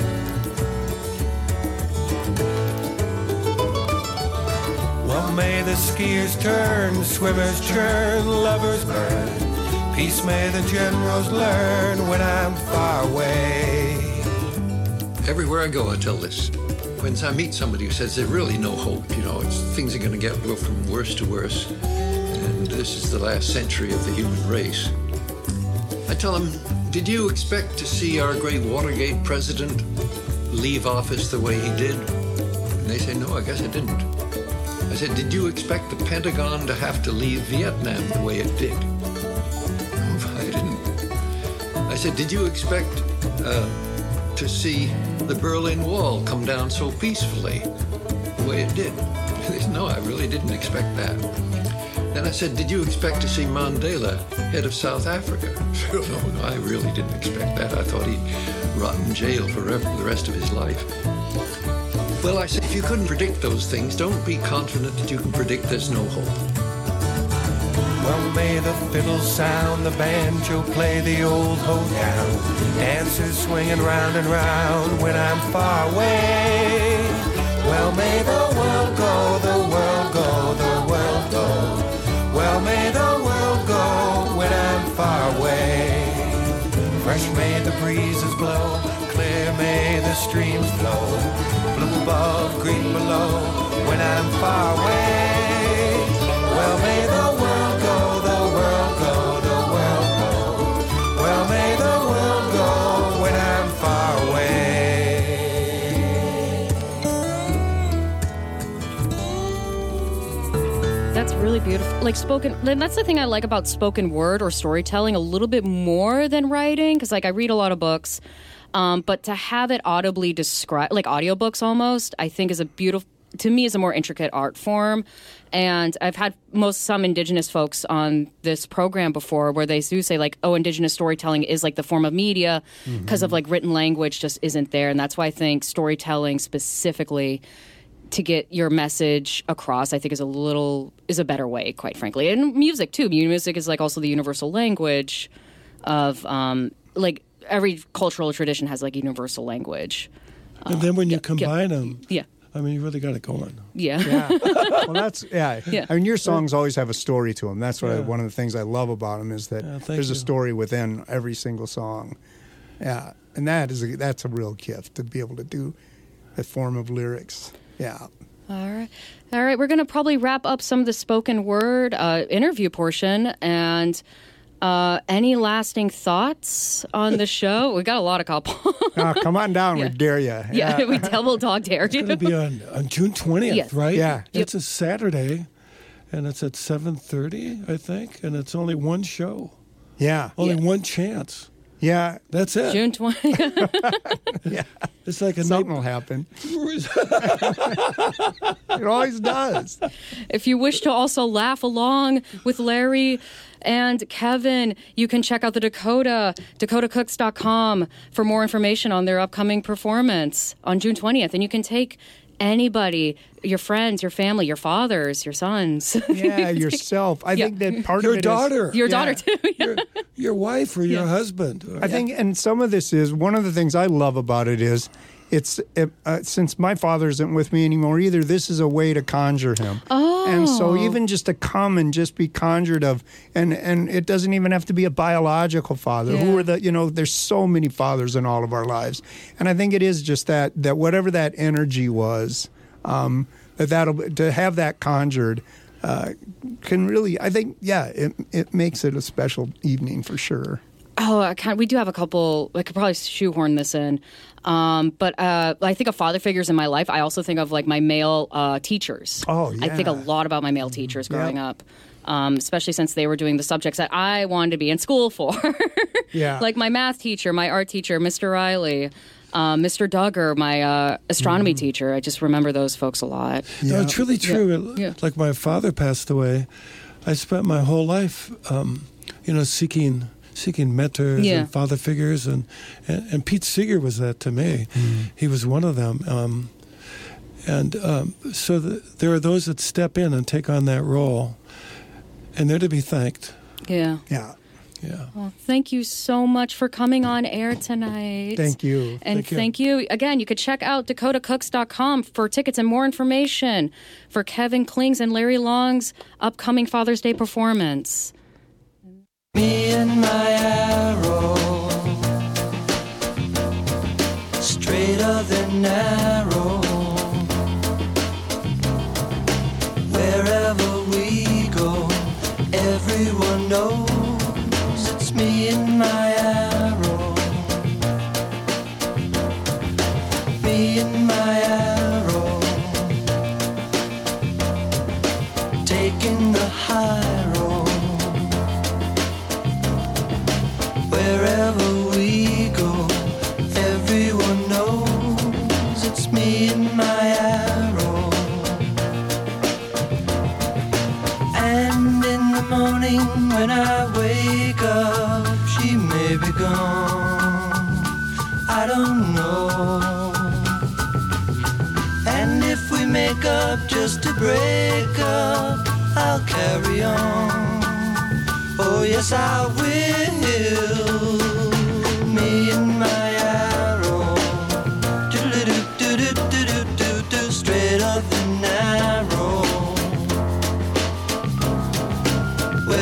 Well, may the skiers turn, swimmers churn, lovers burn. Peace may the generals learn when I'm far away. Everywhere I go, I tell this. When I meet somebody who says there's really no hope, things are going to go from worse to worse, and this is the last century of the human race, I tell them, did you expect to see our great Watergate president leave office the way he did? And they say, no, I guess I didn't. I said, did you expect the Pentagon to have to leave Vietnam the way it did? No, I didn't. I said, did you expect to see the Berlin Wall come down so peacefully the way it did? They said, no, I really didn't expect that. Then I said, did you expect to see Mandela, head of South Africa? No, I really didn't expect that. I thought he'd rot in jail forever, the rest of his life. Well, I said, if you couldn't predict those things, don't be confident that you can predict there's no hope. Well, may the fiddle sound, the banjo play the old hoedown. Dancers swinging round and round when I'm far away. Well, may the world go, the world go, the world go. Well, may the world go when I'm far away. Fresh may the breezes blow, clear may the streams flow, blue above, green below, when I'm far away. Well, may the world go, the world go, the world go. Well, may the world go when I'm far away. That's really beautiful, like spoken. And that's the thing I like about spoken word or storytelling a little bit more than writing, because like I read a lot of books, but to have it audibly described, like audiobooks almost, I think is a beautiful, to me, is a more intricate art form. And I've had some Indigenous folks on this program before where they do say like, oh, Indigenous storytelling is like the form of media because of like written language just isn't there. And that's why I think storytelling specifically to get your message across, I think is a better way, quite frankly. And music too. Music is like also the universal language of like every cultural tradition has like universal language. And then when you combine them. Yeah. I mean, you really got it going. Yeah. Well, that's I mean, your songs always have a story to them. That's what one of the things I love about them is that there's a story within every single song. Yeah, and that's a real gift to be able to do a form of lyrics. Yeah. All right. We're going to probably wrap up some of the spoken word interview portion. And any lasting thoughts on the show? We got a lot of couple. Come on down. We dare you. Yeah, we double dog dare you. It's going to be on June 20th, right? Yeah. It's a Saturday, and it's at 7:30, I think, and it's only one show. Yeah. Only one chance. Yeah. That's it. June 20th. Yeah. It's like something will happen. It always does. If you wish to also laugh along with Larry and Kevin, you can check out the Dakota, dakotacooks.com for more information on their upcoming performance on June 20th. And you can take anybody, your friends, your family, your fathers, your sons. Yeah, yourself. I think that part your of it daughter. is... Your daughter, too. Your wife or your husband. I think, and some of this is, one of the things I love about it is, since my father isn't with me anymore either, this is a way to conjure him. Oh. And so even just to come and just be conjured of, and it doesn't even have to be a biological father. Who are there's so many fathers in all of our lives. And I think it is just that whatever that energy was, to have that conjured, can really, I think, it makes it a special evening for sure. Oh, we do have a couple. I could probably shoehorn this in. But I think of father figures in my life. I also think of like my male teachers. Oh, yeah. I think a lot about my male teachers growing up, especially since they were doing the subjects that I wanted to be in school for. Yeah. Like my math teacher, my art teacher, Mr. Riley, Mr. Duggar, my astronomy teacher. I just remember those folks a lot. No, it's really true. Yeah. Like my father passed away, I spent my whole life, seeking mentors and father figures, and Pete Seeger was that to me. He was one of them. So there are those that step in and take on that role, and they're to be thanked. Yeah. Yeah. Yeah. Well, thank you so much for coming on air tonight. Thank you. And thank you. Again, you could check out dakotacooks.com for tickets and more information for Kevin Kling's and Larry Long's upcoming Father's Day performance. Me and my arrow, straighter than narrow. Wherever we go, everyone knows it's me and my arrow. Me and my arrow, taking the high road. Wherever we go, everyone knows it's me and my arrow. And in the morning when I wake up, she may be gone, I don't know. And if we make up just to break up, I'll carry on. Oh yes, I will. Me and my arrow, do-do-do-do-do-do-do, straight up and narrow.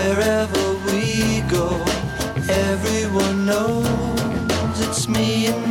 Wherever we go, everyone knows it's me and